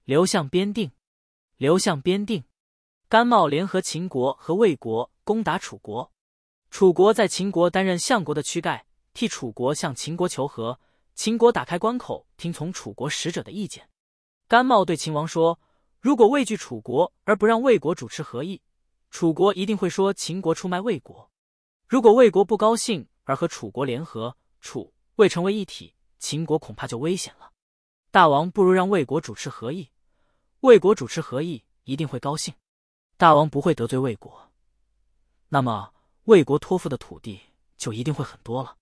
刘向边定。刘向边定。甘茂联合秦国和魏国攻打楚国。楚国在秦国担任相国的躯干，替楚国向秦国求和。秦国打开关口，听从楚国使者的意见。甘茂对秦王说，如果畏惧楚国而不让魏国主持和议，楚国一定会说秦国出卖魏国。如果魏国不高兴而和楚国联合，楚、魏成为一体，秦国恐怕就危险了。大王不如让魏国主持和议，魏国主持和议一定会高兴，大王不会得罪魏国，那么魏国托付的土地就一定会很多了。